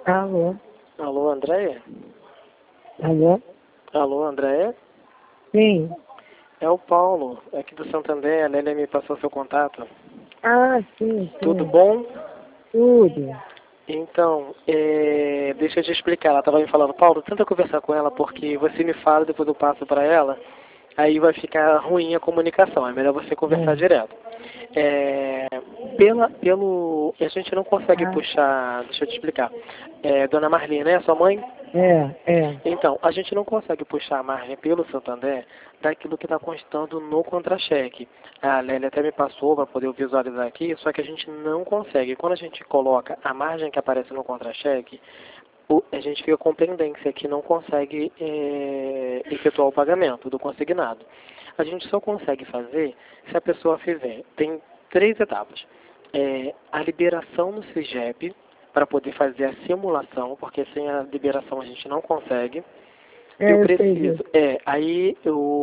Alô? Alô, Andréia? Alô? Alô, Andréia? Sim. É o Paulo, aqui do Santander. A Lélia me passou seu contato. Ah, sim, Tudo sim. bom? Tudo. Então, deixa eu te explicar. Ela estava me falando, Paulo, tenta conversar com ela porque você me fala, depois eu passo para ela. Aí vai ficar ruim a comunicação. É melhor você conversar É. direto. É, a gente não consegue Ah, puxar. Deixa eu te explicar. Dona Marlene, né? Sua mãe? é. Então, a gente não consegue puxar a margem pelo Santander daquilo que está constando no contra-cheque. A Lélia até me passou para poder visualizar aqui, só que a gente não consegue. Quando a gente coloca a margem que aparece no contra-cheque, a gente fica com pendência que não consegue efetuar o pagamento do consignado. A gente só consegue fazer se a pessoa fizer. Tem três etapas. A liberação no SIGEP, para poder fazer a simulação, porque sem a liberação a gente não consegue. Eu Eu sei preciso. disso. Aí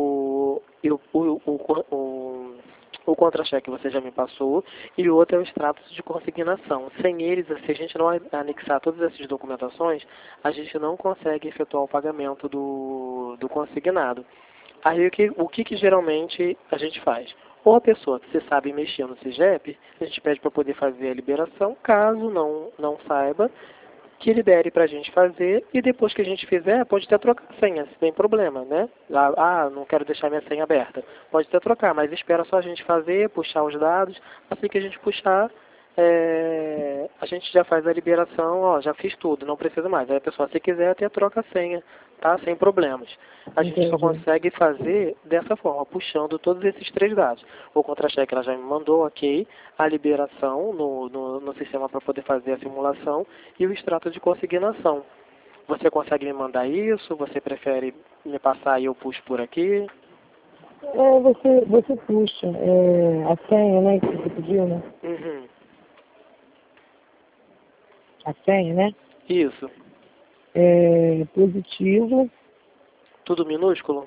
o contra-cheque você já me passou, e o outro é o extrato de consignação. Sem eles, se a gente não anexar todas essas documentações, a gente não consegue efetuar o pagamento do consignado. Aí o que geralmente a gente faz? Ou a pessoa que você sabe mexer no SIGEP, a gente pede para poder fazer a liberação, caso não saiba, que libere para a gente fazer, e depois que a gente fizer, pode até trocar a senha, sem problema, né? Não quero deixar minha senha aberta. Pode até trocar, mas espera só a gente fazer, puxar os dados. Assim que a gente puxar, a gente já faz a liberação, ó, já fiz tudo, não precisa mais. Aí a pessoa, se quiser, até troca a senha, tá? Sem problemas. A gente só Entendi. consegue fazer dessa forma, puxando todos esses três dados. O contra-cheque ela já me mandou, ok, a liberação no sistema para poder fazer a simulação e o extrato de consignação. Você consegue me mandar isso? Você prefere me passar e eu puxo por aqui? Você puxa a senha, né, que você pediu, né? Uhum. A senha, né? Isso. Positivo. Tudo minúsculo?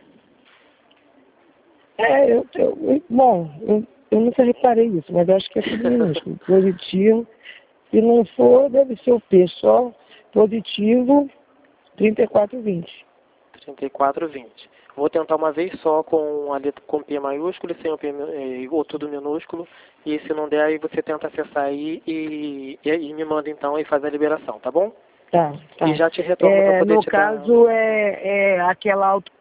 Eu nunca reparei isso, mas eu acho que é tudo minúsculo. Positivo. Se não for, deve ser o P só. Positivo, 3420. 3420. Vou tentar uma vez só com a letra com P maiúsculo e sem o P ou tudo minúsculo. E se não der, aí você tenta acessar aí e me manda então e faz a liberação, tá bom? Tá, E tá. já te retorno para poder No te dar. caso, aquela